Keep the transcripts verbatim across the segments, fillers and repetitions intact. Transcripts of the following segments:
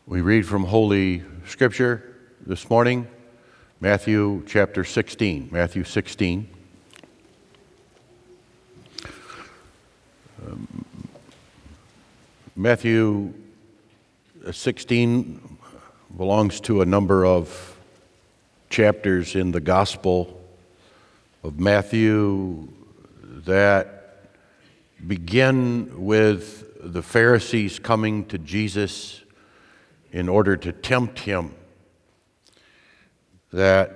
We read from Holy Scripture this morning, Matthew chapter sixteen. Matthew sixteen. Um, Matthew sixteen belongs to a number of chapters in the Gospel of Matthew that begin with the Pharisees coming to Jesus in order to tempt him. That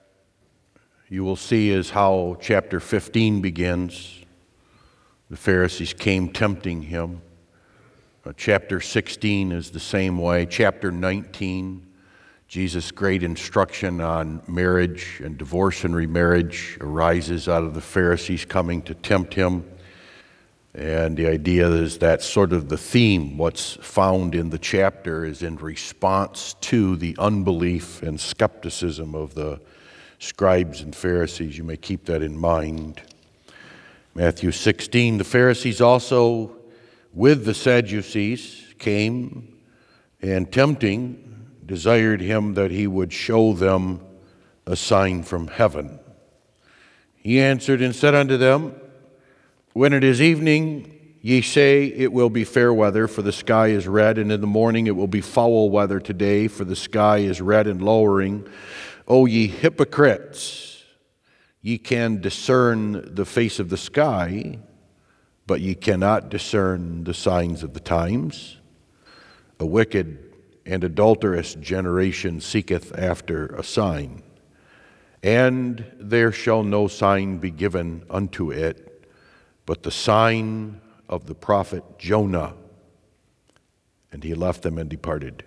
you will see is how chapter fifteen begins. The Pharisees came tempting him. Uh, chapter sixteen is the same way. Chapter nineteen, Jesus' great instruction on marriage and divorce and remarriage arises out of the Pharisees coming to tempt him. And the idea is that sort of the theme. What's found in the chapter is in response to the unbelief and skepticism of the scribes and Pharisees. You may keep that in mind. Matthew sixteen, the Pharisees also with the Sadducees came and tempting desired him that he would show them a sign from heaven. He answered and said unto them, when it is evening, ye say, it will be fair weather, for the sky is red, and in the morning it will be foul weather today, for the sky is red and lowering. O ye hypocrites, ye can discern the face of the sky, but ye cannot discern the signs of the times. A wicked and adulterous generation seeketh after a sign, and there shall no sign be given unto it, but the sign of the prophet Jonah. And he left them and departed.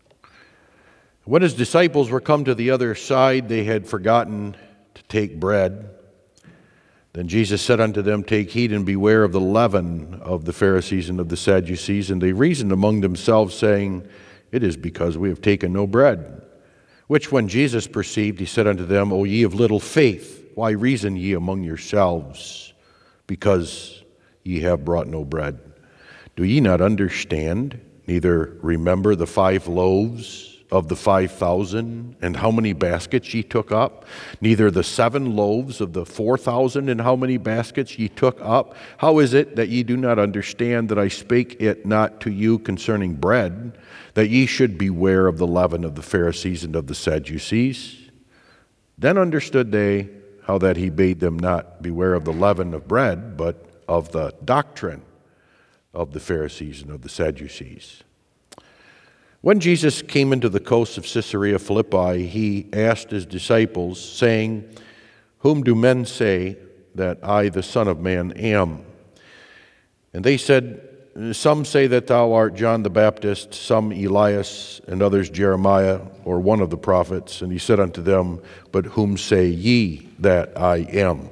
When his disciples were come to the other side, they had forgotten to take bread. Then Jesus said unto them, take heed and beware of the leaven of the Pharisees and of the Sadducees. And they reasoned among themselves, saying, it is because we have taken no bread. Which when Jesus perceived, he said unto them, O ye of little faith, why reason ye among yourselves? Because ye have brought no bread. Do ye not understand, neither remember the five loaves of the five thousand, and how many baskets ye took up? Neither the seven loaves of the four thousand, and how many baskets ye took up? How is it that ye do not understand that I spake it not to you concerning bread, that ye should beware of the leaven of the Pharisees and of the Sadducees? Then understood they how that he bade them not beware of the leaven of bread, but of the doctrine of the Pharisees and of the Sadducees. When Jesus came into the coast of Caesarea Philippi, he asked his disciples, saying, whom do men say that I, the Son of Man, am? And they said, some say that thou art John the Baptist, some Elias, and others Jeremiah, or one of the prophets. And he said unto them, but whom say ye that I am?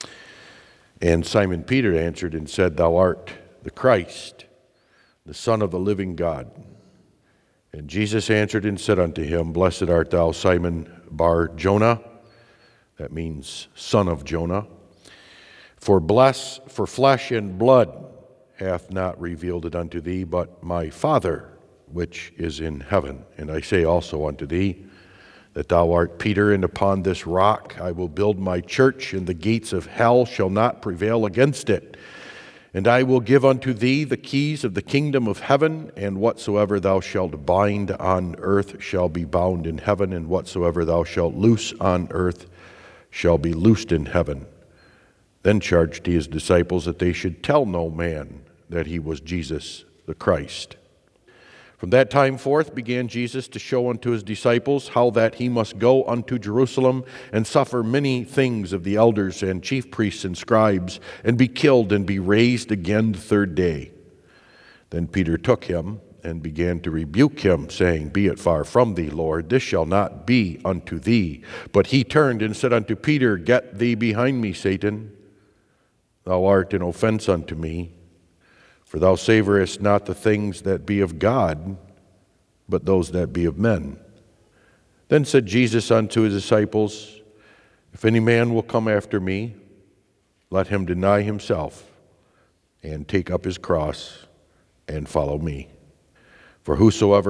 And Simon Peter answered and said, thou art the Christ, the Son of the living God. And Jesus answered and said unto him, blessed art thou, Simon Bar Jonah. That means son of Jonah. For bless, for flesh and blood hath not revealed it unto thee, but my Father which is in heaven. And I say also unto thee, that thou art Peter, and upon this rock I will build my church, and the gates of hell shall not prevail against it. And I will give unto thee the keys of the kingdom of heaven, and whatsoever thou shalt bind on earth shall be bound in heaven, and whatsoever thou shalt loose on earth shall be loosed in heaven. Then charged he his disciples that they should tell no man that he was Jesus the Christ. From that time forth began Jesus to show unto his disciples how that he must go unto Jerusalem and suffer many things of the elders and chief priests and scribes, and be killed and be raised again the third day. Then Peter took him and began to rebuke him, saying, be it far from thee, Lord, this shall not be unto thee. But he turned and said unto Peter, get thee behind me, Satan. Thou art an offense unto me, for thou savorest not the things that be of God, but those that be of men. Then said Jesus unto his disciples, if any man will come after me, let him deny himself, and take up his cross, and follow me. For whosoever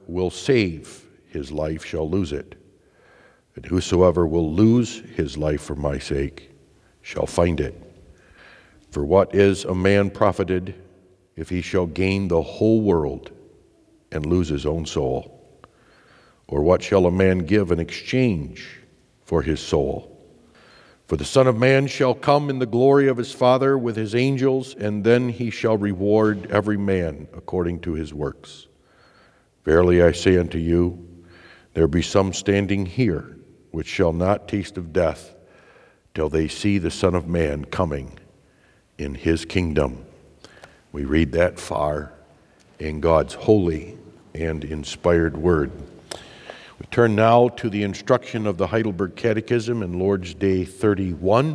will save his life shall lose it, and whosoever will lose his life for my sake shall find it. For what is a man profited if he shall gain the whole world and lose his own soul? Or what shall a man give in exchange for his soul? For the Son of Man shall come in the glory of his Father with his angels, and then he shall reward every man according to his works. Verily I say unto you, there be some standing here which shall not taste of death till they see the Son of Man coming in his kingdom. We read that far in God's holy and inspired word. We turn now to the instruction of the Heidelberg Catechism in Lord's Day thirty-one.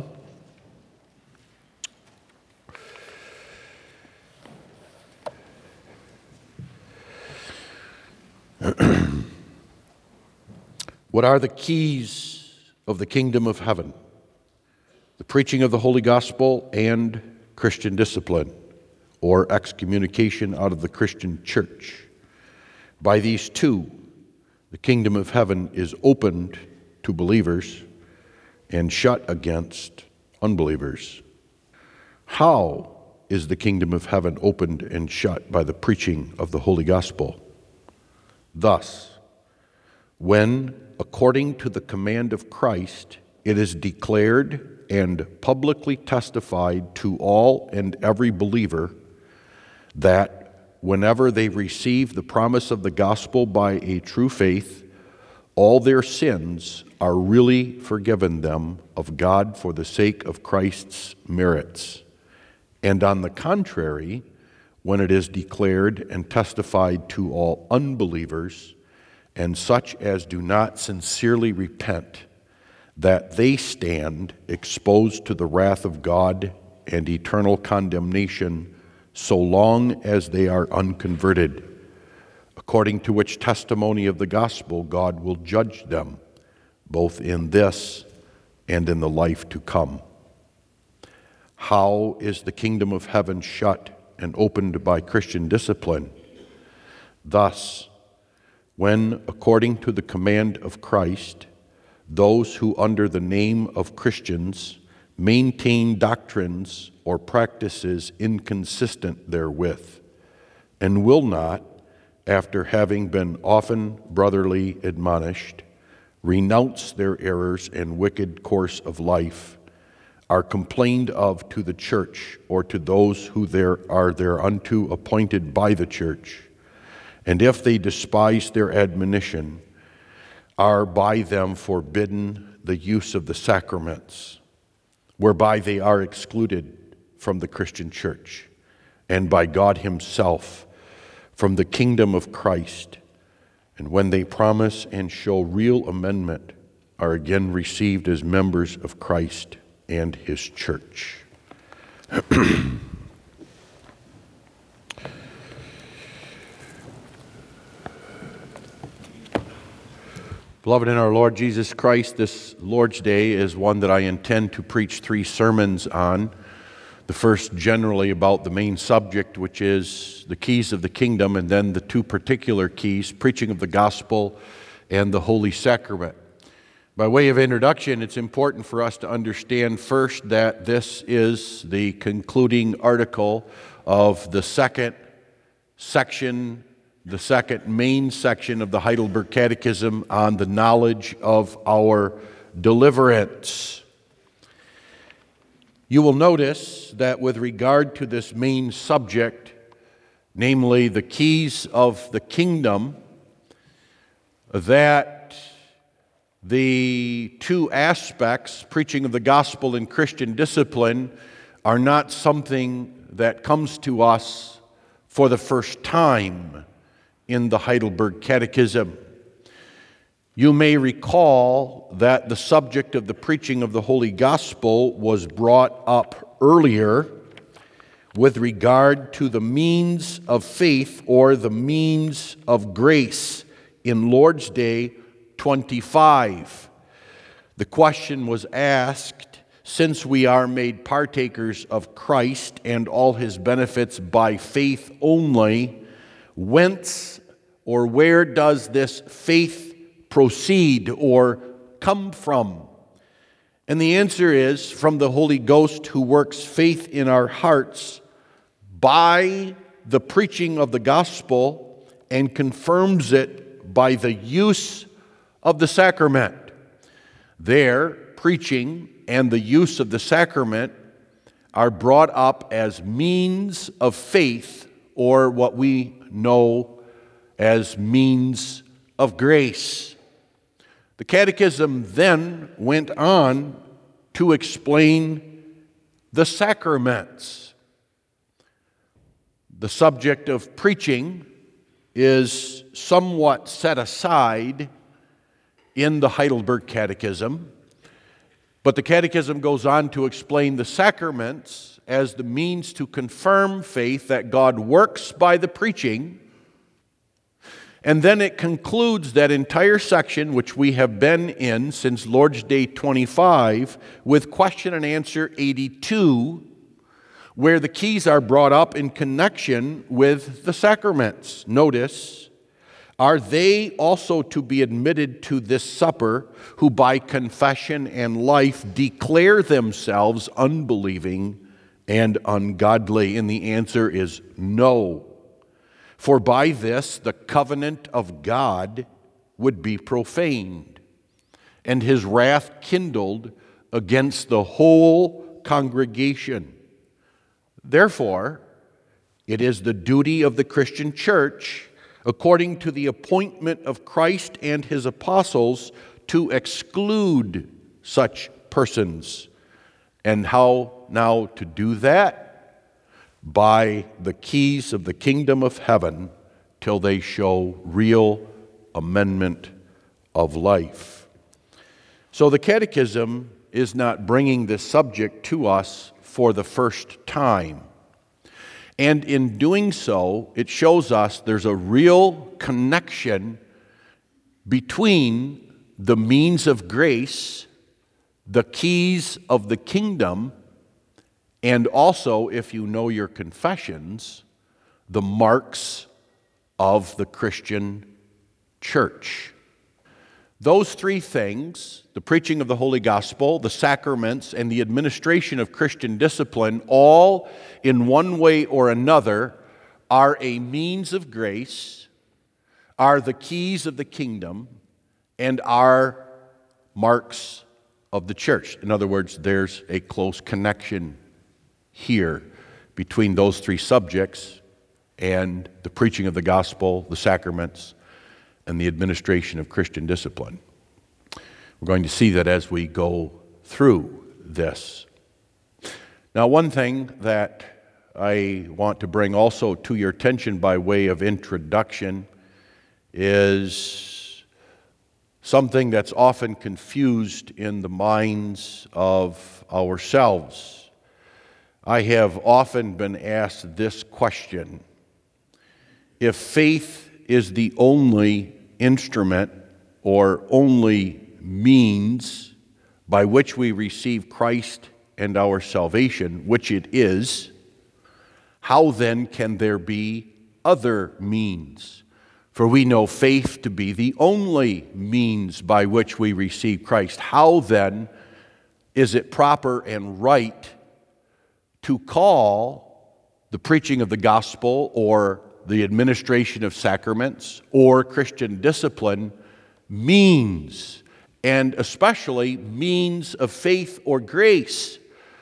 What are the keys of the kingdom of heaven? The preaching of the Holy Gospel and Christian discipline, or excommunication out of the Christian church. By these two, the kingdom of heaven is opened to believers and shut against unbelievers. How is the kingdom of heaven opened and shut? By the preaching of the Holy Gospel. Thus, when, according to the command of Christ, it is declared and publicly testified to all and every believer that whenever they receive the promise of the gospel by a true faith, all their sins are really forgiven them of God for the sake of Christ's merits. And on the contrary, when it is declared and testified to all unbelievers and such as do not sincerely repent, that they stand exposed to the wrath of God and eternal condemnation so long as they are unconverted, according to which testimony of the gospel God will judge them, both in this and in the life to come. How is the kingdom of heaven shut and opened by Christian discipline? Thus, when, according to the command of Christ, those who under the name of Christians maintain doctrines or practices inconsistent therewith, and will not, after having been often brotherly admonished, renounce their errors and wicked course of life, are complained of to the church or to those who there are thereunto appointed by the church, and if they despise their admonition, are by them forbidden the use of the sacraments, whereby they are excluded from the Christian church, and by God himself from the kingdom of Christ, and when they promise and show real amendment, are again received as members of Christ and his church. Beloved in our Lord Jesus Christ, this Lord's Day is one that I intend to preach three sermons on. The first generally about the main subject, which is the keys of the kingdom, and then the two particular keys, preaching of the gospel and the Holy Sacrament. By way of introduction, it's important for us to understand first that this is the concluding article of the second section, the second main section of the Heidelberg Catechism on the knowledge of our deliverance. You will notice that with regard to this main subject, namely the keys of the kingdom, that the two aspects, preaching of the gospel and Christian discipline, are not something that comes to us for the first time in the Heidelberg Catechism. You may recall that the subject of the preaching of the Holy Gospel was brought up earlier with regard to the means of faith or the means of grace in Lord's Day twenty-five. The question was asked, since we are made partakers of Christ and all his benefits by faith only, whence Or where does this faith proceed or come from? And the answer is from the Holy Ghost, who works faith in our hearts by the preaching of the gospel and confirms it by the use of the sacrament. There, preaching and the use of the sacrament are brought up as means of faith, or what we know as means of grace. The Catechism then went on to explain the sacraments. The subject of preaching is somewhat set aside in the Heidelberg Catechism, but the Catechism goes on to explain the sacraments as the means to confirm faith that God works by the preaching. And then it concludes that entire section, which we have been in since Lord's Day twenty-five, with question and answer eighty-two, where the keys are brought up in connection with the sacraments. Notice, are they also to be admitted to this supper who by confession and life declare themselves unbelieving and ungodly? And the answer is no. For by this the covenant of God would be profaned, and his wrath kindled against the whole congregation. Therefore, it is the duty of the Christian church, according to the appointment of Christ and his apostles, to exclude such persons. And how now to do that? By the keys of the kingdom of heaven, till they show real amendment of life. So the Catechism is not bringing this subject to us for the first time. And in doing so, it shows us there's a real connection between the means of grace, the keys of the kingdom, and also, if you know your confessions, the marks of the Christian church. Those three things, the preaching of the Holy Gospel, the sacraments, and the administration of Christian discipline, all in one way or another are a means of grace, are the keys of the kingdom, and are marks of the church. In other words, there's a close connection here between those three subjects and the preaching of the gospel, the sacraments, and the administration of Christian discipline. We're going to see that as we go through this. Now, one thing that I want to bring also to your attention by way of introduction is something that's often confused in the minds of ourselves. I have often been asked this question: if faith is the only instrument or only means by which we receive Christ and our salvation, which it is, how then can there be other means? For we know faith to be the only means by which we receive Christ. How then is it proper and right to call the preaching of the gospel or the administration of sacraments or Christian discipline means, and especially means of faith or grace?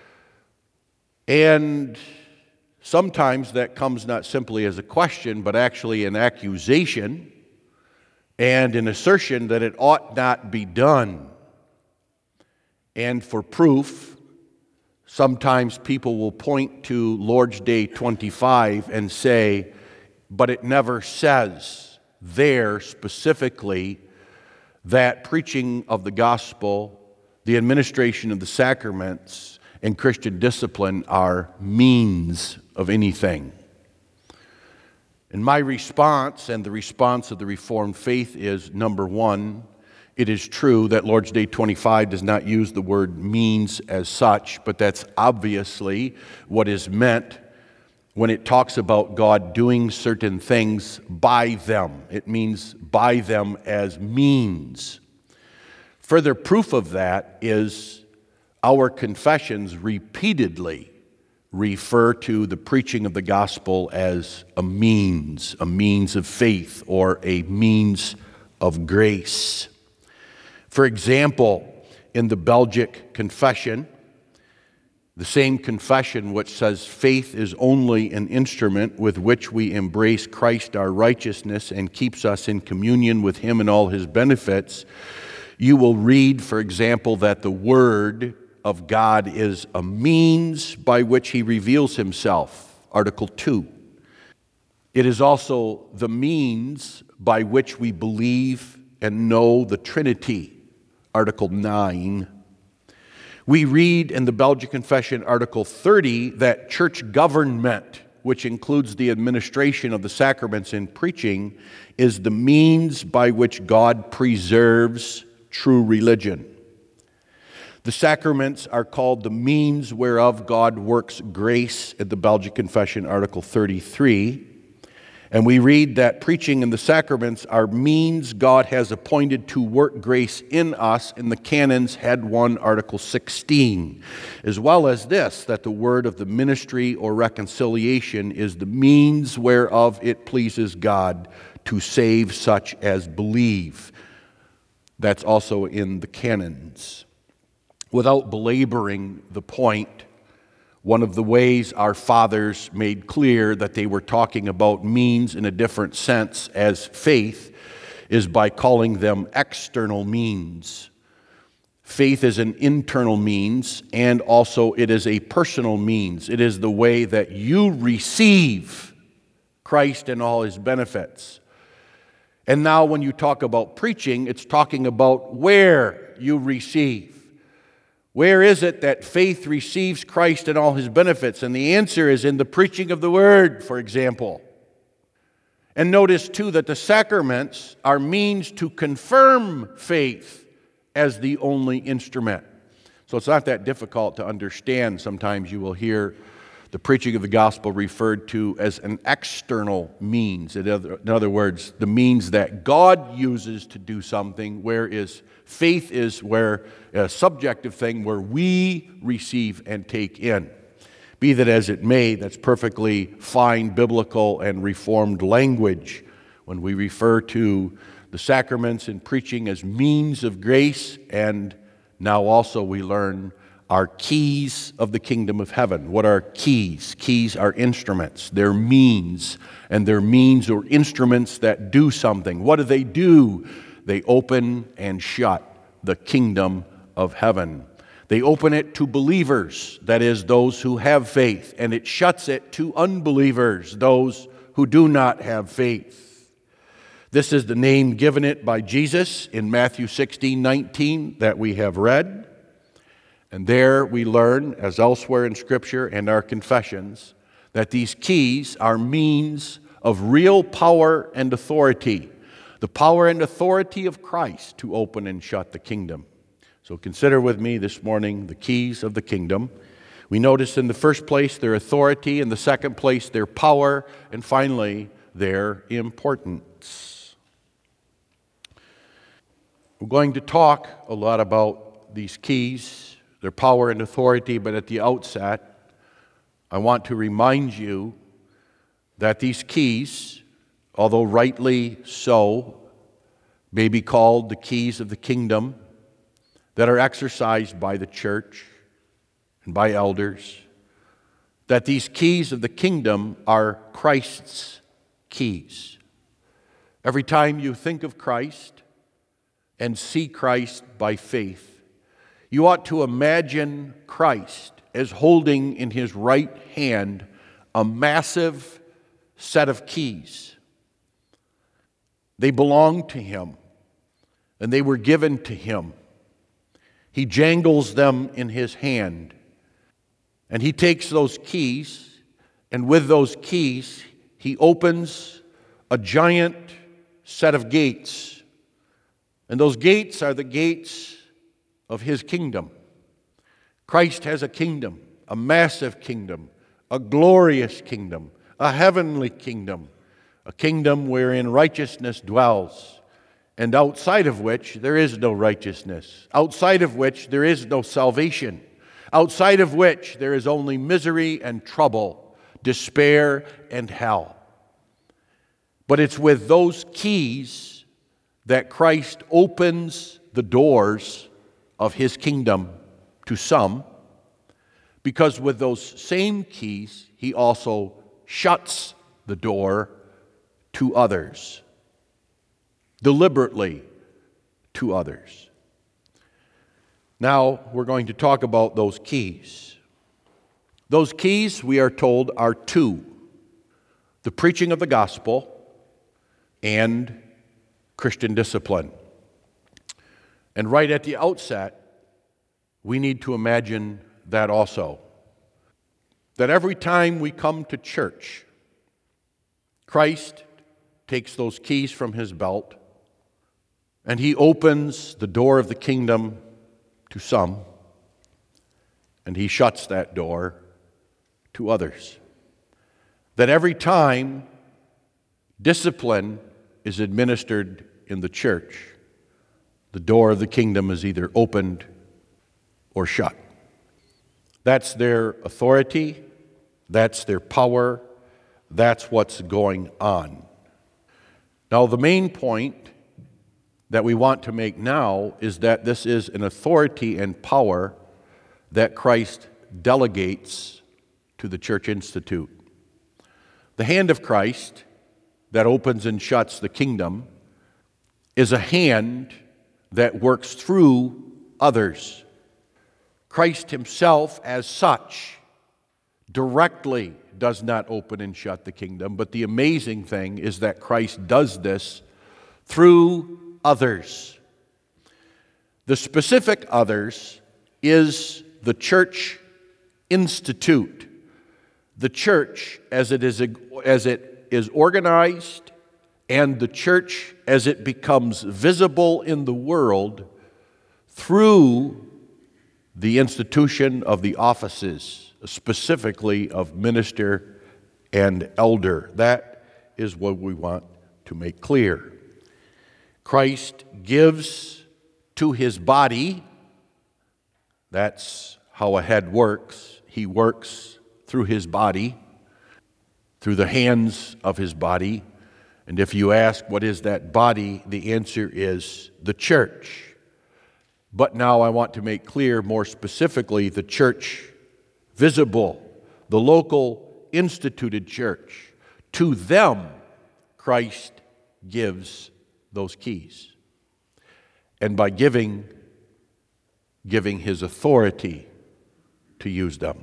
And sometimes that comes not simply as a question, but actually an accusation and an assertion that it ought not be done. And for proof, sometimes people will point to Lord's Day twenty-five and say, but it never says there specifically that preaching of the gospel, the administration of the sacraments, and Christian discipline are means of anything. And my response, and the response of the Reformed faith, is, number one, it is true that Lord's Day twenty-five does not use the word means as such, but that's obviously what is meant when it talks about God doing certain things by them. It means by them as means. Further proof of that is our confessions repeatedly refer to the preaching of the gospel as a means, a means of faith, or a means of grace. For example, in the Belgic Confession, the same confession which says faith is only an instrument with which we embrace Christ our righteousness and keeps us in communion with Him and all His benefits, you will read, for example, that the Word of God is a means by which He reveals Himself, Article two. It is also the means by which we believe and know the Trinity, Article nine. We read in the Belgic Confession, Article thirty, that church government, which includes the administration of the sacraments and preaching, is the means by which God preserves true religion. The sacraments are called the means whereof God works grace in the Belgic Confession, Article thirty-three. And we read that preaching and the sacraments are means God has appointed to work grace in us in the canons, Head one, Article sixteen, as well as this, that the word of the ministry or reconciliation is the means whereof it pleases God to save such as believe. That's also in the canons. Without belaboring the point, one of the ways our fathers made clear that they were talking about means in a different sense as faith is by calling them external means. Faith is an internal means, and also it is a personal means. It is the way that you receive Christ and all His benefits. And now when you talk about preaching, it's talking about where you receive. Where is it that faith receives Christ and all His benefits? And the answer is in the preaching of the Word, for example. And notice, too, that the sacraments are means to confirm faith as the only instrument. So it's not that difficult to understand. Sometimes you will hear the preaching of the gospel referred to as an external means. In other, in other words, the means that God uses to do something, whereas faith is where a subjective thing where we receive and take in. Be that as it may, that's perfectly fine biblical and reformed language when we refer to the sacraments and preaching as means of grace, and now also we learn are keys of the kingdom of heaven. What are keys? Keys are instruments. They're means, and they're means or instruments that do something. What do they do? They open and shut the kingdom of heaven. They open it to believers, that is, those who have faith, and it shuts it to unbelievers, those who do not have faith. This is the name given it by Jesus in Matthew sixteen nineteen that we have read. And there we learn, as elsewhere in Scripture and our confessions, that these keys are means of real power and authority. The power and authority of Christ to open and shut the kingdom. So consider with me this morning the keys of the kingdom. We notice in the first place their authority, in the second place their power, and finally their importance. We're going to talk a lot about these keys, their power and authority, but at the outset, I want to remind you that these keys, although rightly so, may be called the keys of the kingdom that are exercised by the church and by elders, that these keys of the kingdom are Christ's keys. Every time you think of Christ and see Christ by faith, you ought to imagine Christ as holding in His right hand a massive set of keys. They belong to Him, and they were given to Him. He jangles them in His hand, and He takes those keys, and with those keys, He opens a giant set of gates. And those gates are the gates of His kingdom. Christ has a kingdom, a massive kingdom, a glorious kingdom, a heavenly kingdom, a kingdom wherein righteousness dwells, and outside of which there is no righteousness, outside of which there is no salvation, outside of which there is only misery and trouble, despair and hell. But it's with those keys that Christ opens the doors of his kingdom to some, because with those same keys, he also shuts the door to others, deliberately to others. Now, we're going to talk about those keys. Those keys, we are told, are two: the preaching of the gospel and Christian discipline. And right at the outset, we need to imagine that also. That every time we come to church, Christ takes those keys from his belt and he opens the door of the kingdom to some, and he shuts that door to others. That every time discipline is administered in the church, the door of the kingdom is either opened or shut. That's their authority, that's their power, that's what's going on. Now, the main point that we want to make now is that this is an authority and power that Christ delegates to the Church Institute. The hand of Christ that opens and shuts the kingdom is a hand that works through others. Christ himself, as such, directly does not open and shut the kingdom, but the amazing thing is that Christ does this through others. The specific others is the Church Institute. The church as it is, as it is organized, and the church as it becomes visible in the world through the institution of the offices, specifically of minister and elder. That is what we want to make clear. Christ gives to his body. That's how a head works. He works through his body, through the hands of his body. And if you ask, what is that body? The answer is the church. But now I want to make clear more specifically the church visible, the local instituted church. To them, Christ gives those keys. And by giving, giving his authority to use them.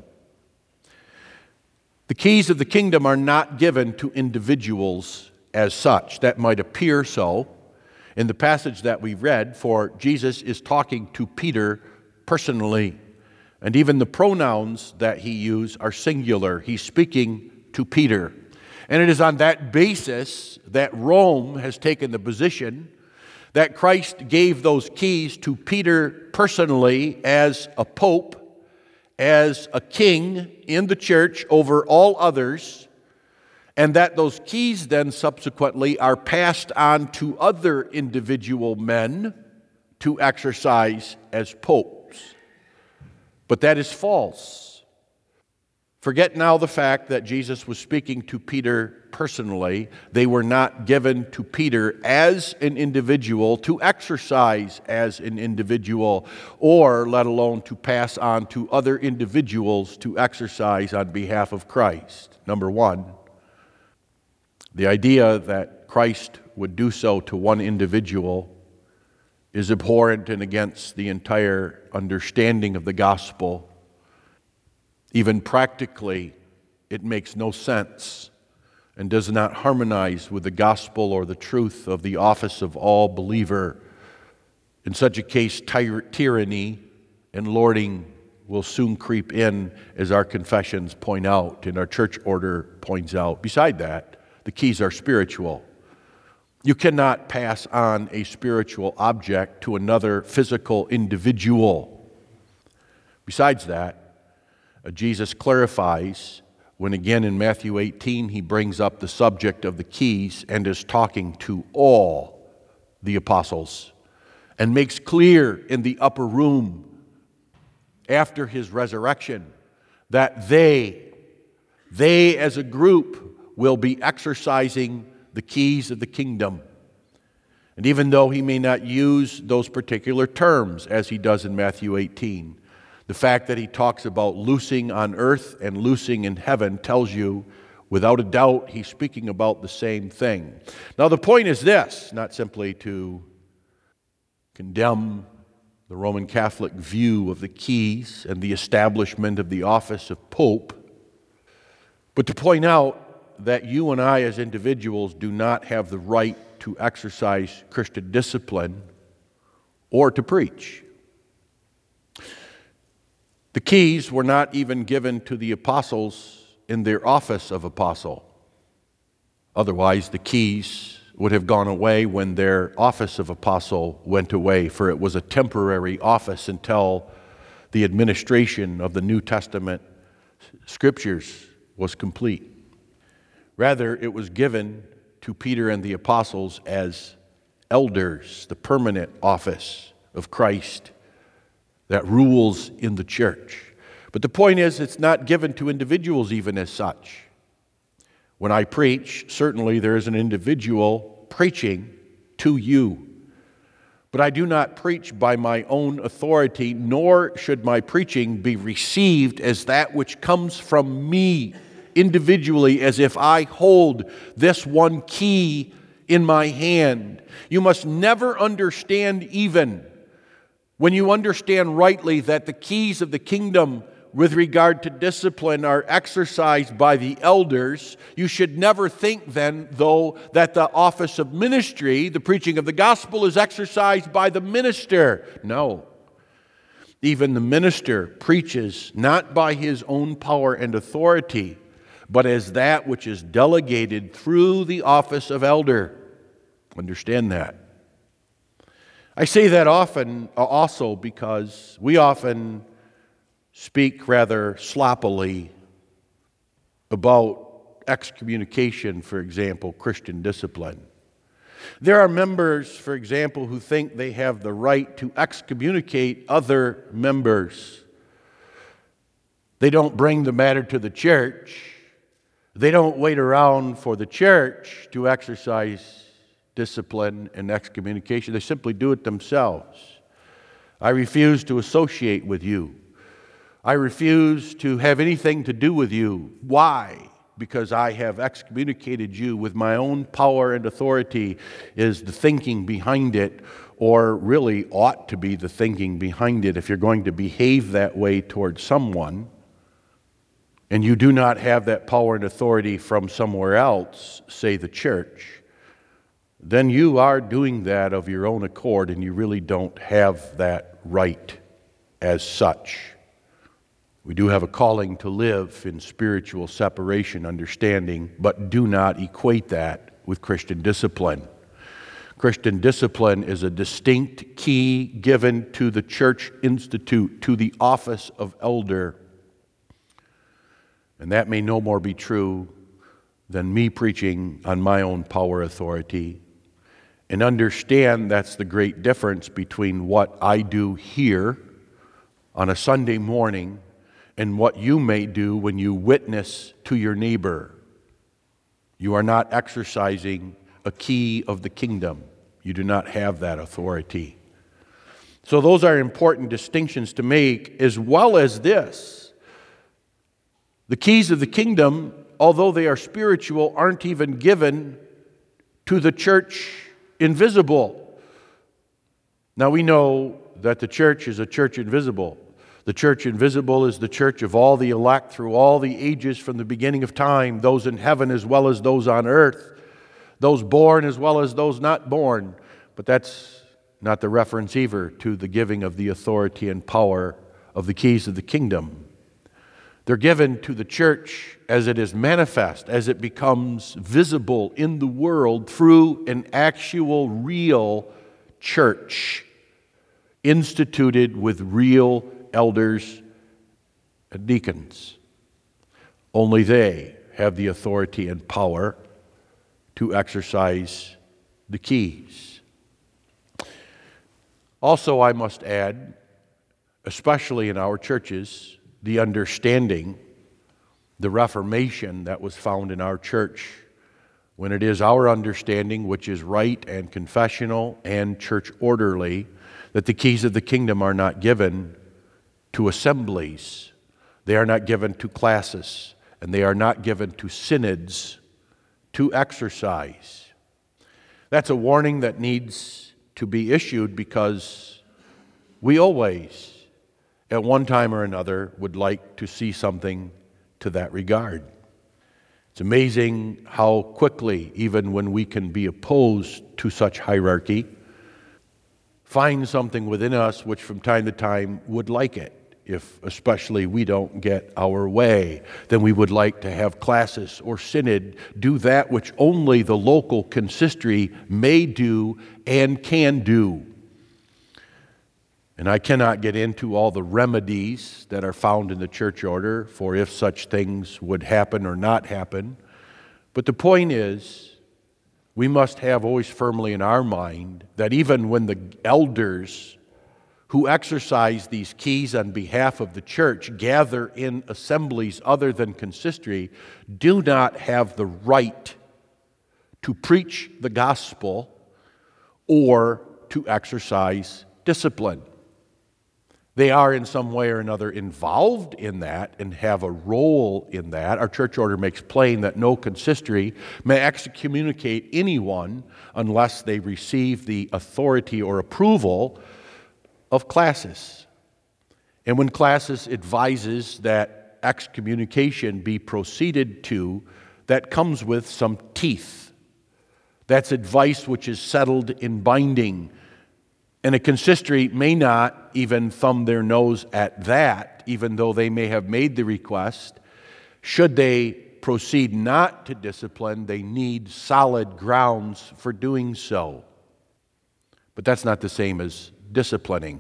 The keys of the kingdom are not given to individuals as such. That might appear so in the passage that we read, for Jesus is talking to Peter personally. And even the pronouns that he used are singular. He's speaking to Peter. And it is on that basis that Rome has taken the position that Christ gave those keys to Peter personally as a pope, as a king in the church over all others, and that those keys then subsequently are passed on to other individual men to exercise as popes. But that is false. Forget now the fact that Jesus was speaking to Peter personally. They were not given to Peter as an individual to exercise as an individual, or let alone to pass on to other individuals to exercise on behalf of Christ. Number one, the idea that Christ would do so to one individual is abhorrent and against the entire understanding of the gospel. Even practically, it makes no sense and does not harmonize with the gospel or the truth of the office of all believer. In such a case, tyr- tyranny and lording will soon creep in, as our confessions point out and our church order points out. Beside that, the keys are spiritual. You cannot pass on a spiritual object to another physical individual. Besides that, uh, Jesus clarifies when again in Matthew eighteen he brings up the subject of the keys and is talking to all the apostles and makes clear in the upper room after his resurrection that they, they as a group will be exercising the keys of the kingdom. And even though he may not use those particular terms as he does in Matthew eighteen, the fact that he talks about loosing on earth and loosing in heaven tells you, without a doubt, he's speaking about the same thing. Now the point is this, not simply to condemn the Roman Catholic view of the keys and the establishment of the office of Pope, but to point out that you and I as individuals do not have the right to exercise Christian discipline or to preach. The keys were not even given to the apostles in their office of apostle. Otherwise, the keys would have gone away when their office of apostle went away, for it was a temporary office until the administration of the New Testament scriptures was complete. Rather, it was given to Peter and the apostles as elders, the permanent office of Christ that rules in the church. But the point is, it's not given to individuals even as such. When I preach, certainly there is an individual preaching to you. But I do not preach by my own authority, nor should my preaching be received as that which comes from me individually, as if I hold this one key in my hand. You must never understand, even when you understand rightly, that the keys of the kingdom with regard to discipline are exercised by the elders. You should never think then, though, that the office of ministry, the preaching of the gospel, is exercised by the minister. No. Even the minister preaches not by his own power and authority, but as that which is delegated through the office of elder. Understand that. I say that often also because we often speak rather sloppily about excommunication, for example, Christian discipline. There are members, for example, who think they have the right to excommunicate other members. They don't bring the matter to the church. They don't wait around for the church to exercise discipline and excommunication. They simply do it themselves. I refuse to associate with you. I refuse to have anything to do with you. Why? Because I have excommunicated you with my own power and authority is the thinking behind it, or really ought to be the thinking behind it if you're going to behave that way towards someone, and you do not have that power and authority from somewhere else, say the church, then you are doing that of your own accord, and you really don't have that right as such. We do have a calling to live in spiritual separation, understanding, but do not equate that with Christian discipline. Christian discipline is a distinct key given to the church institute, to the office of elder. And that may no more be true than me preaching on my own power authority. And understand that's the great difference between what I do here on a Sunday morning and what you may do when you witness to your neighbor. You are not exercising a key of the kingdom. You do not have that authority. So those are important distinctions to make, as well as this. The keys of the kingdom, although they are spiritual, aren't even given to the church invisible. Now we know that the church is a church invisible. The church invisible is the church of all the elect through all the ages from the beginning of time, those in heaven as well as those on earth, those born as well as those not born. But that's not the reference either to the giving of the authority and power of the keys of the kingdom. They're given to the church as it is manifest, as it becomes visible in the world through an actual, real church instituted with real elders and deacons. Only they have the authority and power to exercise the keys. Also, I must add, especially in our churches, the understanding, the reformation that was found in our church, when it is our understanding, which is right and confessional and church orderly, that the keys of the kingdom are not given to assemblies, they are not given to classes, and they are not given to synods to exercise. That's a warning that needs to be issued, because we always, at one time or another, would like to see something to that regard. It's amazing how quickly, even when we can be opposed to such hierarchy, find something within us which from time to time would like it. If especially we don't get our way, then we would like to have classis or synod do that which only the local consistory may do and can do. And I cannot get into all the remedies that are found in the church order for if such things would happen or not happen. But the point is, we must have always firmly in our mind that even when the elders who exercise these keys on behalf of the church gather in assemblies other than consistory, do not have the right to preach the gospel or to exercise discipline. They are in some way or another involved in that and have a role in that. Our church order makes plain that no consistory may excommunicate anyone unless they receive the authority or approval of classis. And when classis advises that excommunication be proceeded to, that comes with some teeth. That's advice which is settled in binding. And a consistory may not even thumb their nose at that, even though they may have made the request. Should they proceed not to discipline, they need solid grounds for doing so. But that's not the same as disciplining.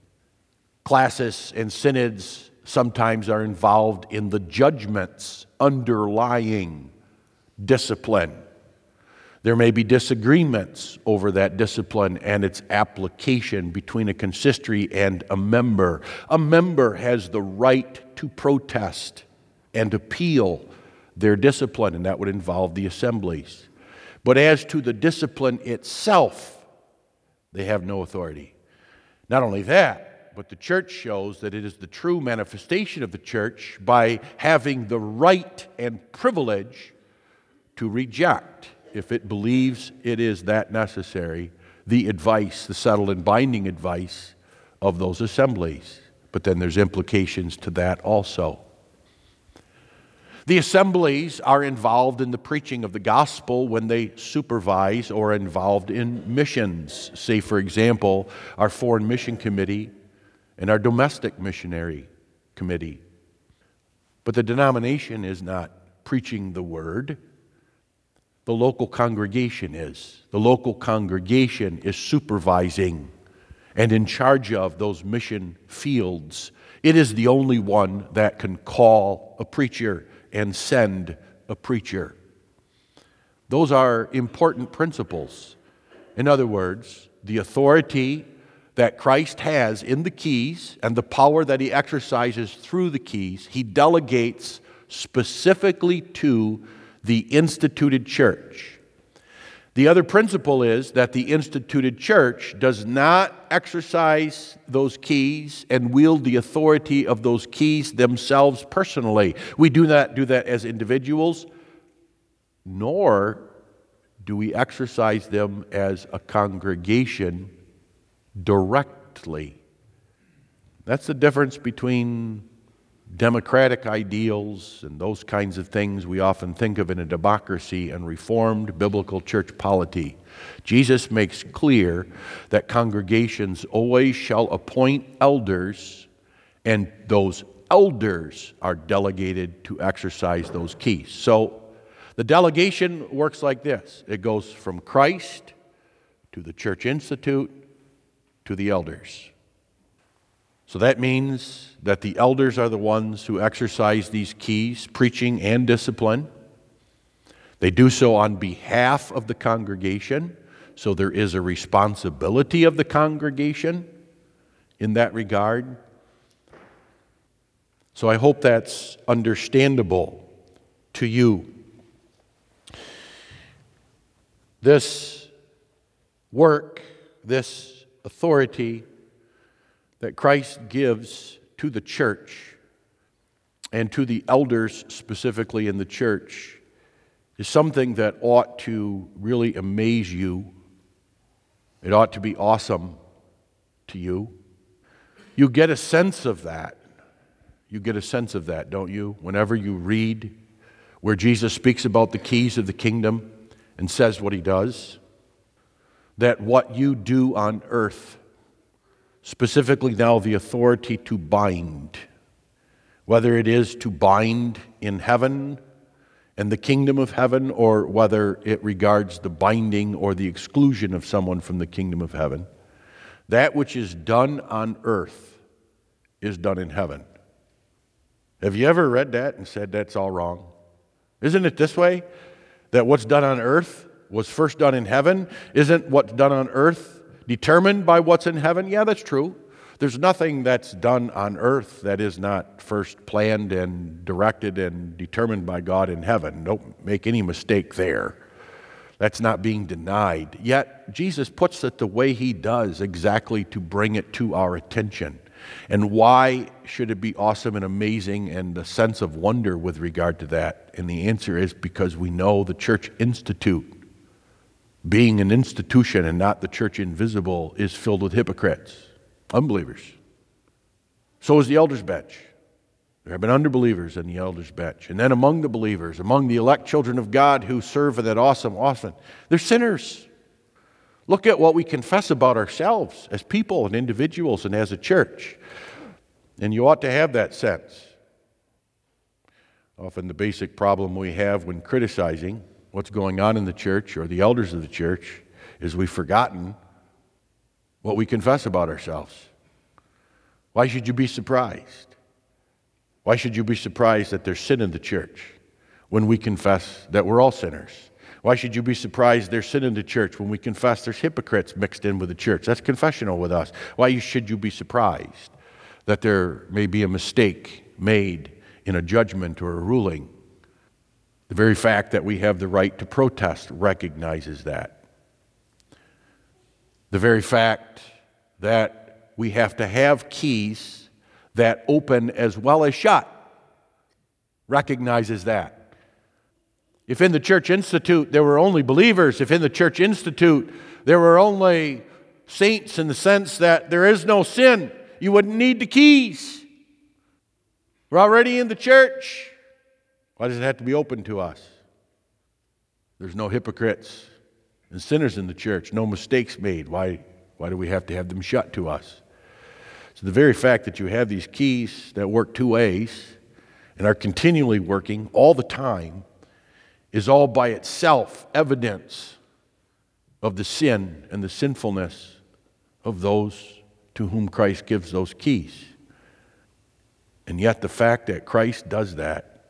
Classis and synods sometimes are involved in the judgments underlying discipline. There may be disagreements over that discipline and its application between a consistory and a member. A member has the right to protest and appeal their discipline, and that would involve the assemblies. But as to the discipline itself, they have no authority. Not only that, but the church shows that it is the true manifestation of the church by having the right and privilege to reject, if it believes it is that necessary, the advice, the settled and binding advice of those assemblies. But then there's implications to that also. The assemblies are involved in the preaching of the gospel when they supervise or are involved in missions. Say, for example, our Foreign Mission Committee and our Domestic Missionary Committee. But the denomination is not preaching the word. The local congregation is. The local congregation is supervising and in charge of those mission fields. It is the only one that can call a preacher and send a preacher. Those are important principles. In other words, the authority that Christ has in the keys and the power that he exercises through the keys, he delegates specifically to the instituted church. The other principle is that the instituted church does not exercise those keys and wield the authority of those keys themselves personally. We do not do that as individuals, nor do we exercise them as a congregation directly. That's the difference between democratic ideals and those kinds of things we often think of in a democracy and Reformed biblical church polity. Jesus makes clear that congregations always shall appoint elders, and those elders are delegated to exercise those keys. So the delegation works like this. It goes from Christ to the Church Institute to the elders. So that means that the elders are the ones who exercise these keys, preaching and discipline. They do so on behalf of the congregation, so there is a responsibility of the congregation in that regard. So I hope that's understandable to you. This work, this authority that Christ gives to the church and to the elders specifically in the church is something that ought to really amaze you. It ought to be awesome to you. You get a sense of that. You get a sense of that, don't you? Whenever you read where Jesus speaks about the keys of the kingdom and says what he does, that what you do on earth, specifically now the authority to bind, whether it is to bind in heaven and the kingdom of heaven, or whether it regards the binding or the exclusion of someone from the kingdom of heaven, that which is done on earth is done in heaven. Have you ever read that and said that's all wrong? Isn't it this way? That what's done on earth was first done in heaven? Isn't what's done on earth determined by what's in heaven? Yeah, that's true. There's nothing that's done on earth that is not first planned and directed and determined by God in heaven. Don't make any mistake there. That's not being denied. Yet, Jesus puts it the way he does exactly to bring it to our attention. And why should it be awesome and amazing and a sense of wonder with regard to that? And the answer is because we know the Church Institute, being an institution and not the church invisible, is filled with hypocrites, unbelievers. So is the elders' bench. There have been unbelievers in the elders' bench. And then among the believers, among the elect children of God who serve in that awesome office, they're sinners. Look at what we confess about ourselves as people and individuals and as a church. And you ought to have that sense. Often the basic problem we have when criticizing what's going on in the church or the elders of the church is we've forgotten what we confess about ourselves. Why should you be surprised? Why should you be surprised that there's sin in the church when we confess that we're all sinners? Why should you be surprised there's sin in the church when we confess there's hypocrites mixed in with the church? That's confessional with us. Why should you be surprised that there may be a mistake made in a judgment or a ruling? The very fact that we have the right to protest recognizes that. The very fact that we have to have keys that open as well as shut recognizes that. If in the Church Institute there were only believers, if in the Church Institute there were only saints in the sense that there is no sin, you wouldn't need the keys. We're already in the church. Why does it have to be open to us? There's no hypocrites and sinners in the church, no mistakes made. Why, why do we have to have them shut to us? So the very fact that you have these keys that work two ways and are continually working all the time is all by itself evidence of the sin and the sinfulness of those to whom Christ gives those keys. And yet the fact that Christ does that,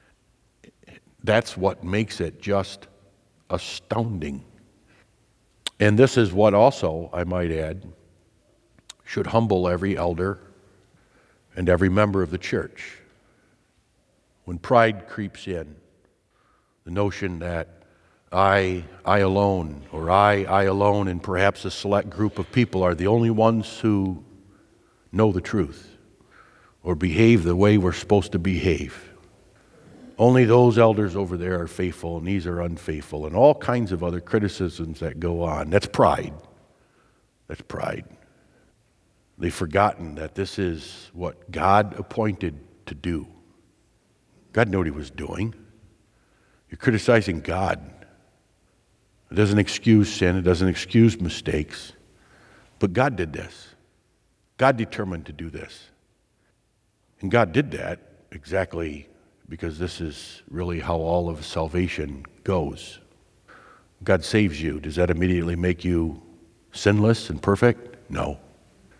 that's what makes it just astounding. And this is what also, I might add, should humble every elder and every member of the church. When pride creeps in, the notion that I, I alone, or I, I alone, and perhaps a select group of people are the only ones who know the truth or behave the way we're supposed to behave. Only those elders over there are faithful and these are unfaithful, and all kinds of other criticisms that go on. That's pride. That's pride. They've forgotten that this is what God appointed to do. God knew what he was doing. You're criticizing God. It doesn't excuse sin. It doesn't excuse mistakes. But God did this. God determined to do this. And God did that exactly because this is really how all of salvation goes. God saves you. Does that immediately make you sinless and perfect? No.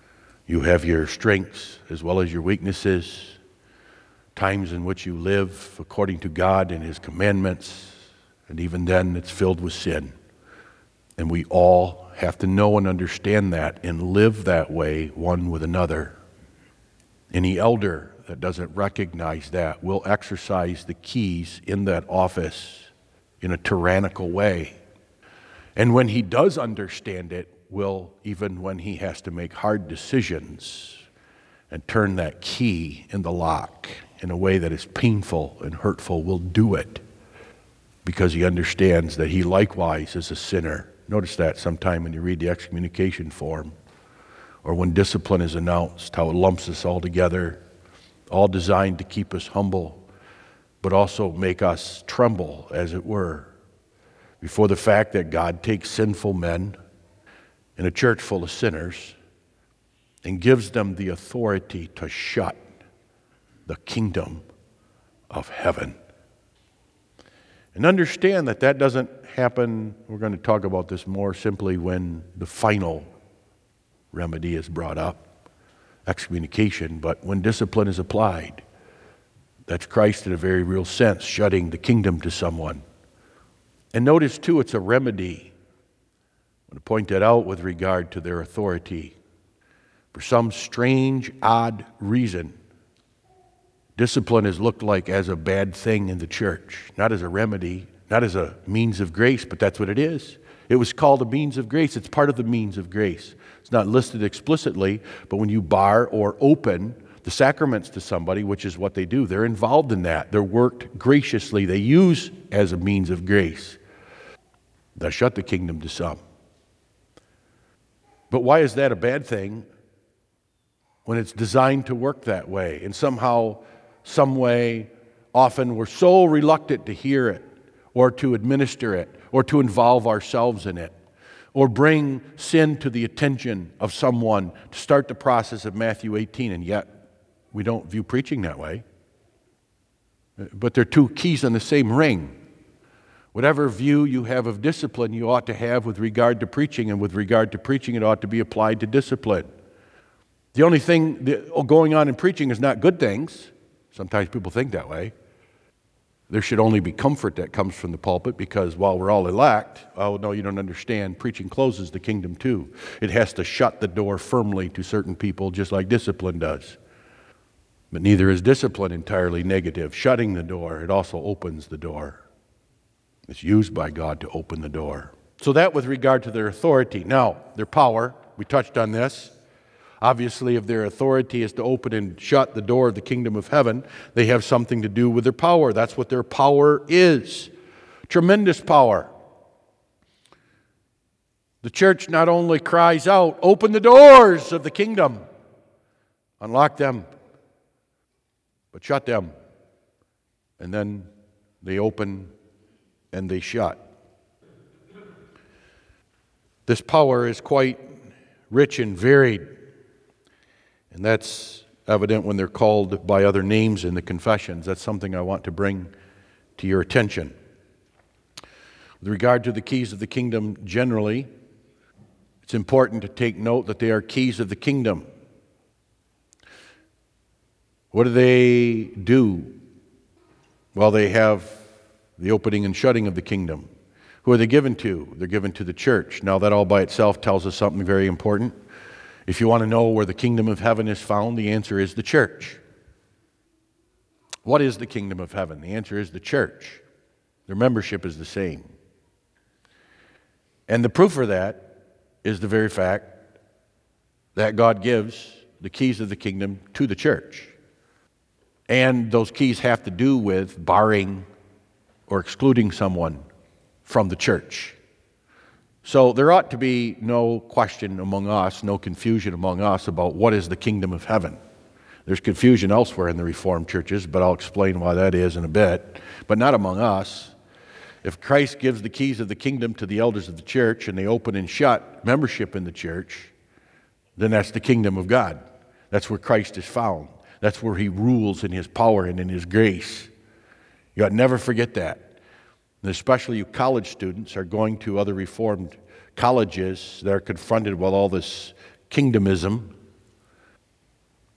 You have your strengths as well as your weaknesses, times in which you live according to God and His commandments, and even then it's filled with sin. And we all have to know and understand that and live that way one with another. Any elder that doesn't recognize that will exercise the keys in that office in a tyrannical way. And when he does understand it, will, even when he has to make hard decisions and turn that key in the lock in a way that is painful and hurtful, will do it because he understands that he likewise is a sinner. Notice that sometime when you read the excommunication form or when discipline is announced, how it lumps us all together, all designed to keep us humble, but also make us tremble, as it were, before the fact that God takes sinful men in a church full of sinners and gives them the authority to shut the kingdom of heaven. And understand that that doesn't happen, we're going to talk about this more simply when the final remedy is brought up, excommunication, but when discipline is applied, that's Christ in a very real sense, shutting the kingdom to someone. And notice too, it's a remedy. I want to point that out with regard to their authority. For some strange, odd reason, discipline is looked like as a bad thing in the church, not as a remedy, not as a means of grace, but that's what it is. It was called a means of grace. It's part of the means of grace. It's not listed explicitly, but when you bar or open the sacraments to somebody, which is what they do, they're involved in that. They're worked graciously. They use as a means of grace. Thou shut the kingdom to some. But why is that a bad thing when it's designed to work that way? And somehow, some way, often we're so reluctant to hear it or to administer it or to involve ourselves in it or bring sin to the attention of someone to start the process of Matthew eighteen, and yet we don't view preaching that way. But they're two keys on the same ring. Whatever view you have of discipline, you ought to have with regard to preaching, and with regard to preaching, it ought to be applied to discipline. The only thing that going on in preaching is not good things. Sometimes people think that way. There should only be comfort that comes from the pulpit, because while we're all elect, oh no, you don't understand, preaching closes the kingdom too. It has to shut the door firmly to certain people, just like discipline does. But neither is discipline entirely negative. Shutting the door, it also opens the door. It's used by God to open the door. So that with regard to their authority. Now, their power, we touched on this. Obviously, if their authority is to open and shut the door of the kingdom of heaven, they have something to do with their power. That's what their power is. Tremendous power. The church not only cries out, open the doors of the kingdom, unlock them, but shut them. And then they open and they shut. This power is quite rich and varied. And that's evident when they're called by other names in the confessions. That's something I want to bring to your attention. With regard to the keys of the kingdom generally, it's important to take note that they are keys of the kingdom. What do they do? Well, they have the opening and shutting of the kingdom. Who are they given to? They're given to the church. Now, that all by itself tells us something very important. If you want to know where the kingdom of heaven is found, the answer is the church. What is the kingdom of heaven? The answer is the church. Their membership is the same. And the proof of that is the very fact that God gives the keys of the kingdom to the church. And those keys have to do with barring or excluding someone from the church. So there ought to be no question among us, no confusion among us about what is the kingdom of heaven. There's confusion elsewhere in the Reformed churches, but I'll explain why that is in a bit, but not among us. If Christ gives the keys of the kingdom to the elders of the church and they open and shut membership in the church, then that's the kingdom of God. That's where Christ is found. That's where He rules in His power and in His grace. You ought to never forget that. And especially you college students are going to other Reformed colleges that are confronted with all this kingdomism.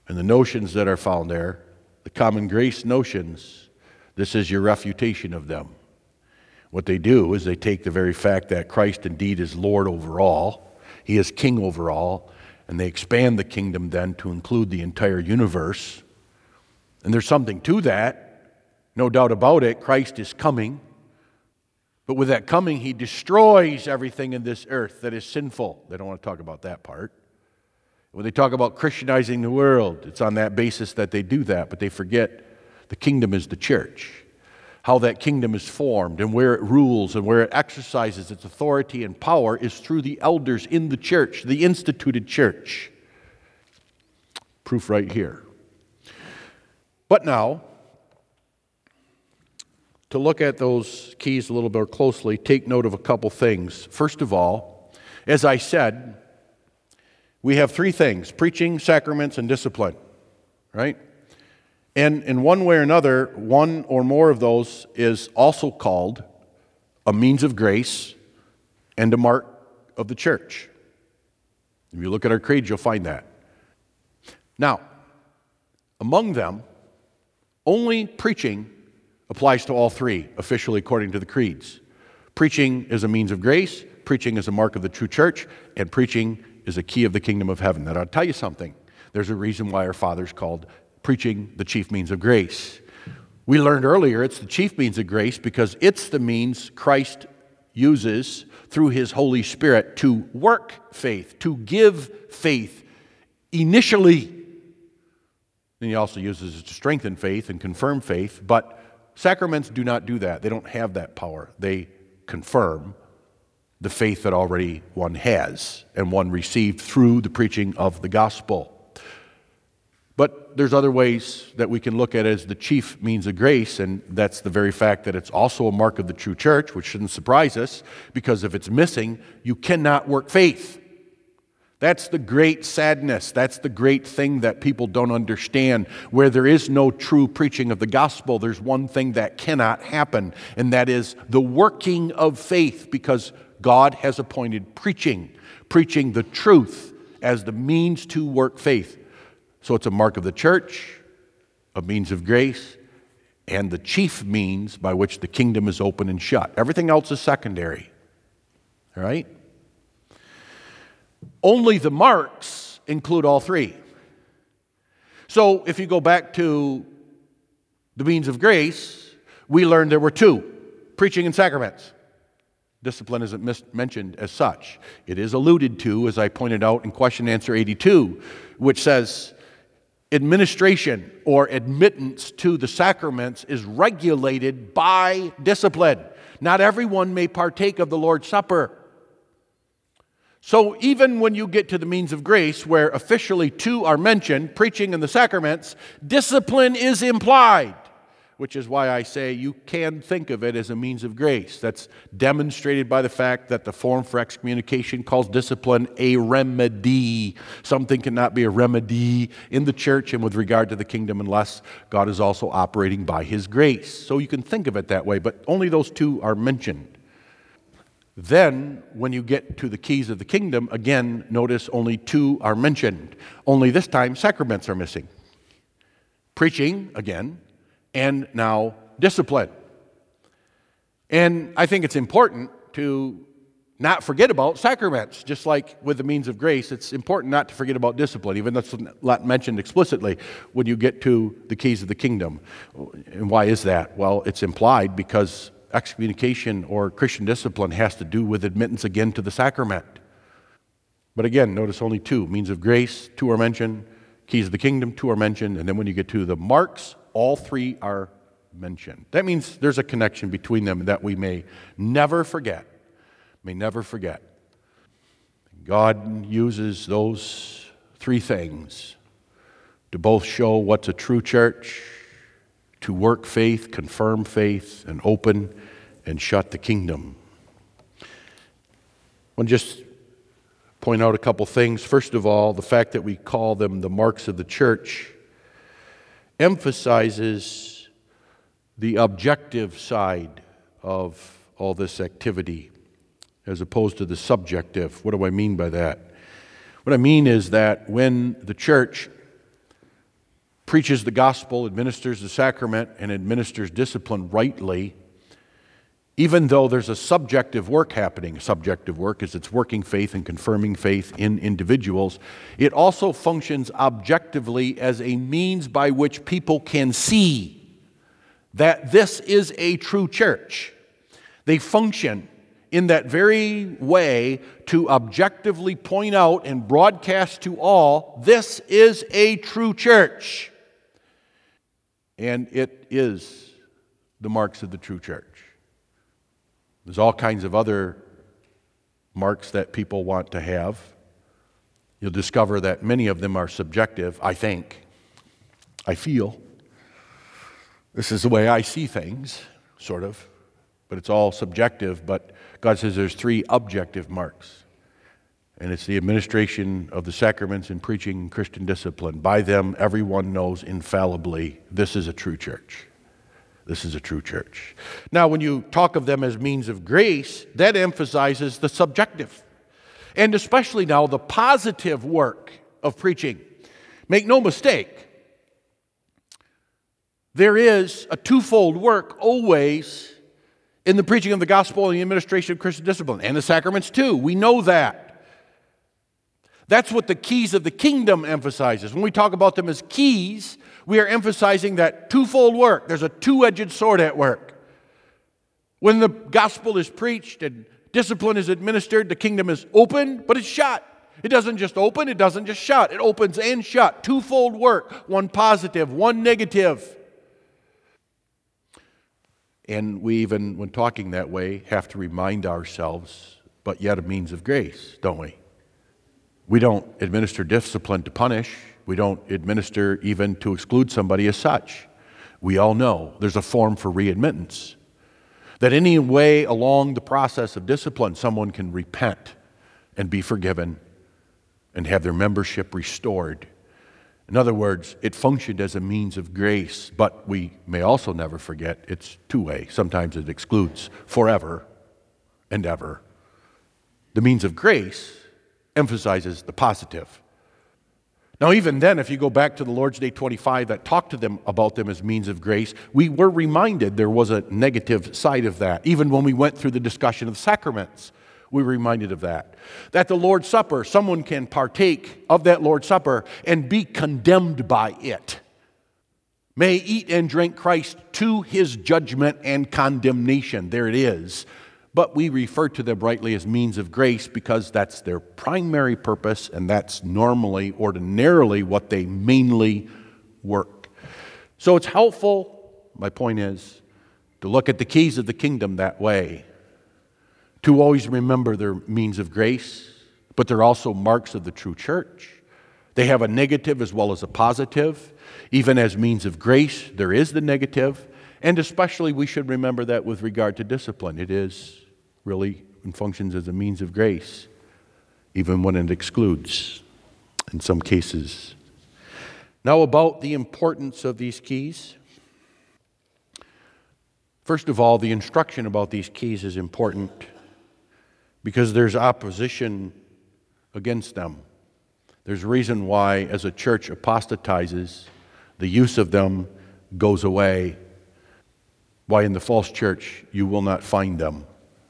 and the notions that are found there, the common grace notions, this is your refutation of them. What they do is they take the very fact that Christ indeed is Lord over all, He is King over all, and they expand the kingdom then to include the entire universe. And there's something to that, no doubt about it. Christ is coming, but with that coming, He destroys everything in this earth that is sinful. They don't want to talk about that part. When they talk about Christianizing the world, it's on that basis that they do that, but they forget the kingdom is the church, how that kingdom is formed and where it rules and where it exercises its authority and power is through the elders in the church, the instituted church. Proof right here. But now, to look at those keys a little more closely, take note of a couple things. First of all, as I said, we have three things: preaching, sacraments, and discipline, right? And in one way or another, one or more of those is also called a means of grace and a mark of the church. If you look at our creeds, you'll find that. Now, among them, only preaching applies to all three, officially according to the creeds. Preaching is a means of grace, preaching is a mark of the true church, and preaching is a key of the kingdom of heaven. That I'll tell you something. There's a reason why our fathers called preaching the chief means of grace. We learned earlier it's the chief means of grace because it's the means Christ uses through His Holy Spirit to work faith, to give faith initially. And He also uses it to strengthen faith and confirm faith, but sacraments do not do that. They don't have that power. They confirm the faith that already one has and one received through the preaching of the gospel. But there's other ways that we can look at it as the chief means of grace, and that's the very fact that it's also a mark of the true church, which shouldn't surprise us, because if it's missing, you cannot work faith. That's the great sadness. That's the great thing that people don't understand. Where there is no true preaching of the gospel, there's one thing that cannot happen, and that is the working of faith, because God has appointed preaching, preaching the truth as the means to work faith. So it's a mark of the church, a means of grace, and the chief means by which the kingdom is open and shut. Everything else is secondary. All right? Only the marks include all three. So if you go back to the means of grace, we learned there were two: preaching and sacraments. Discipline isn't mis- mentioned as such. It is alluded to, as I pointed out in question and answer eighty-two, which says administration or admittance to the sacraments is regulated by discipline. Not everyone may partake of the Lord's Supper. So even when you get to the means of grace, where officially two are mentioned, preaching and the sacraments, discipline is implied, which is why I say you can think of it as a means of grace. That's demonstrated by the fact that the form for excommunication calls discipline a remedy. Something cannot be a remedy in the church and with regard to the kingdom unless God is also operating by His grace. So you can think of it that way, but only those two are mentioned. Then, when you get to the keys of the kingdom, again, notice only two are mentioned. Only this time, sacraments are missing. Preaching, again, and now discipline. And I think it's important to not forget about sacraments. Just like with the means of grace, it's important not to forget about discipline, even though it's not mentioned explicitly when you get to the keys of the kingdom. And why is that? Well, it's implied because excommunication or Christian discipline has to do with admittance again to the sacrament. But again, notice only two. Means of grace, two are mentioned. Keys of the kingdom, two are mentioned. And then when you get to the marks, all three are mentioned. That means there's a connection between them that we may never forget. May never forget. God uses those three things to both show what's a true church, to work faith, confirm faith, and open and shut the kingdom. I want to just point out a couple things. First of all, the fact that we call them the marks of the church emphasizes the objective side of all this activity as opposed to the subjective. What do I mean by that? What I mean is that when the church preaches the gospel, administers the sacrament, and administers discipline rightly, even though there's a subjective work happening, subjective work is it's working faith and confirming faith in individuals, it also functions objectively as a means by which people can see that this is a true church. They function in that very way to objectively point out and broadcast to all, this is a true church. And it is the marks of the true church. There's all kinds of other marks that people want to have. You'll discover that many of them are subjective, I think. I feel. This is the way I see things, sort of. But it's all subjective. But God says there's three objective marks. And it's the administration of the sacraments and preaching Christian discipline. By them, everyone knows infallibly this is a true church. This is a true church. Now, when you talk of them as means of grace, that emphasizes the subjective. And especially now, the positive work of preaching. Make no mistake, there is a twofold work always in the preaching of the gospel and the administration of Christian discipline, and the sacraments too. We know that. That's what the keys of the kingdom emphasizes. When we talk about them as keys, we are emphasizing that twofold work. There's a two-edged sword at work. When the gospel is preached and discipline is administered, the kingdom is open, but it's shut. It doesn't just open, it doesn't just shut. It opens and shut. Twofold work. One positive, one negative. And we even, when talking that way, have to remind ourselves, but yet a means of grace, don't we? We don't administer discipline to punish. We don't administer even to exclude somebody as such. We all know there's a form for readmittance. That any way along the process of discipline, someone can repent and be forgiven and have their membership restored. In other words, it functioned as a means of grace, but we may also never forget it's two-way. Sometimes it excludes forever and ever. The means of grace emphasizes the positive. Now, even then, if you go back to the Lord's Day twenty-five that talked to them about them as means of grace, we were reminded there was a negative side of that. Even when we went through the discussion of the sacraments, we were reminded of that. That the Lord's Supper, someone can partake of that Lord's Supper and be condemned by it. May eat and drink Christ to his judgment and condemnation. There it is. But we refer to them rightly as means of grace because that's their primary purpose, and that's normally, ordinarily, what they mainly work. So it's helpful, my point is, to look at the keys of the kingdom that way, to always remember their means of grace, but they're also marks of the true church. They have a negative as well as a positive. Even as means of grace, there is the negative, and especially we should remember that with regard to discipline. It is really and functions as a means of grace, even when it excludes in some cases. Now, about the importance of these keys. First of all, the instruction about these keys is important because there's opposition against them. There's a reason why, as a church apostatizes, the use of them goes away. Why in the false church you will not find them.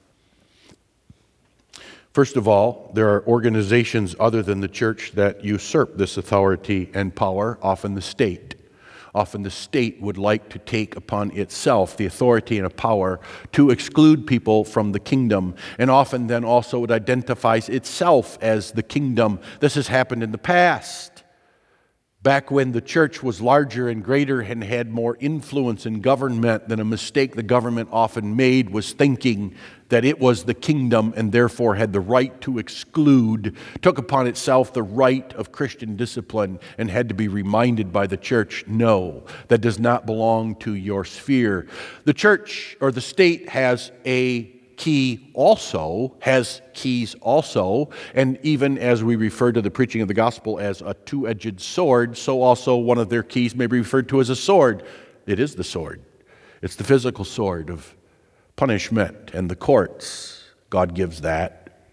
First of all, there are organizations other than the church that usurp this authority and power, often the state. Often the state would like to take upon itself the authority and a power to exclude people from the kingdom, and often then also it identifies itself as the kingdom. This has happened in the past. Back when the church was larger and greater and had more influence in government, than a mistake the government often made was thinking that it was the kingdom and therefore had the right to exclude, took upon itself the right of Christian discipline and had to be reminded by the church, no, that does not belong to your sphere. The church or the state has a key also, has keys also, and even as we refer to the preaching of the gospel as a two-edged sword, so also one of their keys may be referred to as a sword. It is the sword. It's the physical sword of punishment and the courts. God gives that.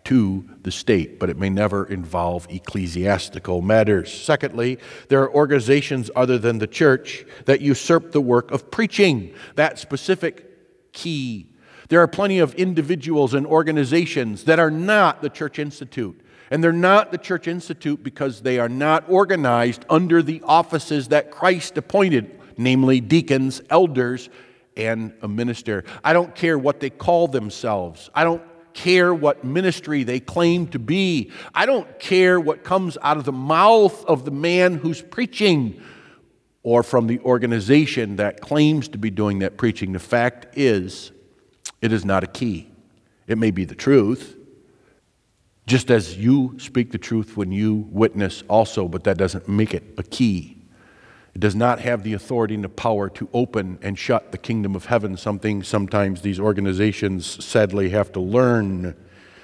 to the state, but it may never involve ecclesiastical matters. Secondly, there are organizations other than the church that usurp the work of preaching, that specific key. There are plenty of individuals and organizations that are not the Church Institute. And they're not the Church Institute because they are not organized under the offices that Christ appointed, namely deacons, elders, and a minister. I don't care what they call themselves. I don't care what ministry they claim to be. I don't care what comes out of the mouth of the man who's preaching or from the organization that claims to be doing that preaching. The fact is, it is not a key. It may be the truth, just as you speak the truth when you witness also, but that doesn't make it a key. It does not have the authority and the power to open and shut the kingdom of heaven, something sometimes these organizations sadly have to learn.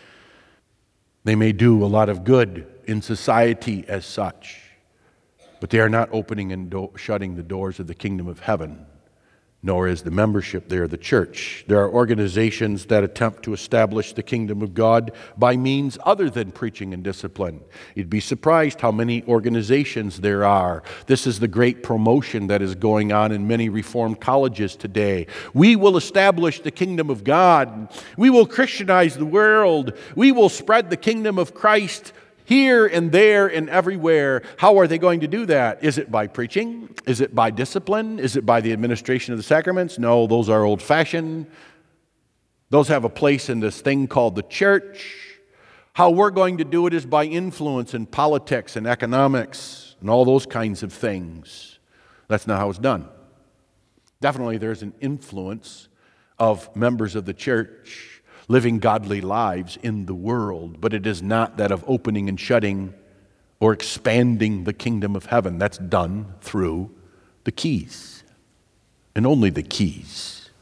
They may do a lot of good in society as such, but they are not opening and do- shutting the doors of the kingdom of heaven, nor is the membership there the church. There are organizations that attempt to establish the kingdom of God by means other than preaching and discipline. You'd be surprised how many organizations there are. This is the great promotion that is going on in many Reformed colleges today. We will establish the kingdom of God. We will Christianize the world. We will spread the kingdom of Christ here and there and everywhere. How are they going to do that? Is it by preaching? Is it by discipline? Is it by the administration of the sacraments? No, those are old-fashioned. Those have a place in this thing called the church. How we're going to do it is by influence in politics and economics and all those kinds of things. That's not how it's done. Definitely there's an influence of members of the church living godly lives in the world, but it is not that of opening and shutting or expanding the kingdom of heaven. That's done through the keys, and only the keys.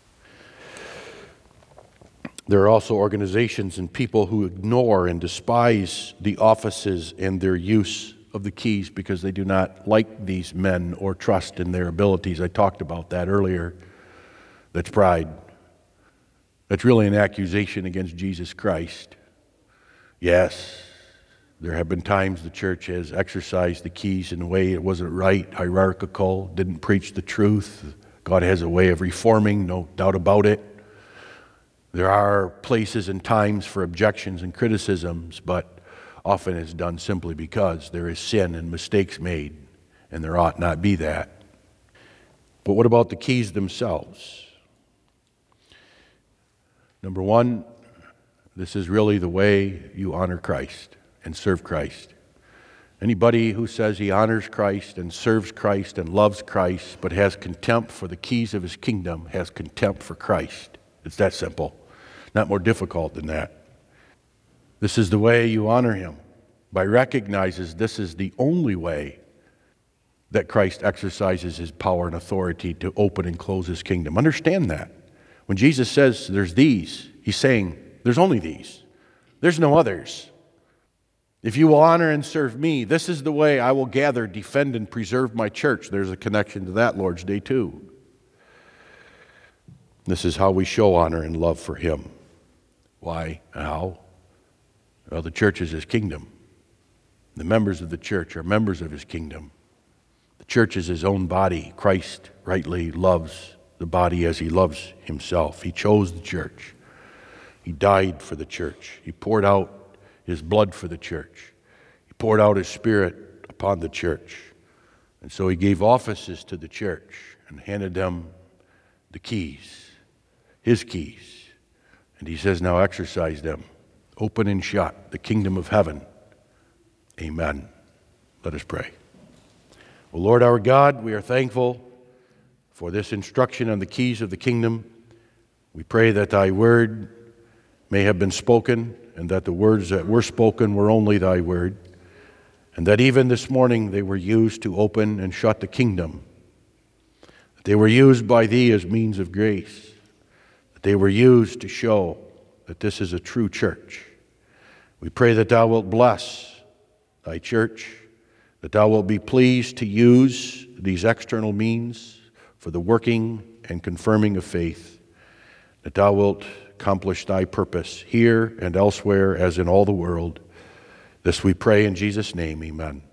There are also organizations and people who ignore and despise the offices and their use of the keys because they do not like these men or trust in their abilities. I talked about that earlier. That's pride. That's really an accusation against Jesus Christ. Yes, there have been times the church has exercised the keys in a way it wasn't right, hierarchical, didn't preach the truth. God has a way of reforming, no doubt about it. There are places and times for objections and criticisms, but often it's done simply because there is sin and mistakes made, and there ought not be that. But what about the keys themselves? Number one, this is really the way you honor Christ and serve Christ. Anybody who says he honors Christ and serves Christ and loves Christ but has contempt for the keys of his kingdom has contempt for Christ. It's that simple. Not more difficult than that. This is the way you honor him, by recognizing this is the only way that Christ exercises his power and authority to open and close his kingdom. Understand that. When Jesus says there's these, he's saying there's only these. There's no others. If you will honor and serve me, this is the way I will gather, defend, and preserve my church. There's a connection to that Lord's Day too. This is how we show honor and love for him. Why? How? Well, the church is his kingdom. The members of the church are members of his kingdom. The church is his own body. Christ rightly loves the body as he loves himself. He chose the church. He died for the church. He poured out his blood for the church. He poured out his Spirit upon the church. And so he gave offices to the church and handed them the keys, his keys. And he says, now exercise them. Open and shut the kingdom of heaven. Amen. Let us pray. Well, Lord our God, we are thankful for this instruction on the keys of the kingdom. We pray that thy word may have been spoken, and that the words that were spoken were only thy word, and that even this morning they were used to open and shut the kingdom, that they were used by thee as means of grace, that they were used to show that this is a true church. We pray that thou wilt bless thy church, that thou wilt be pleased to use these external means for the working and confirming of faith, that thou wilt accomplish thy purpose here and elsewhere as in all the world. This we pray in Jesus' name, amen.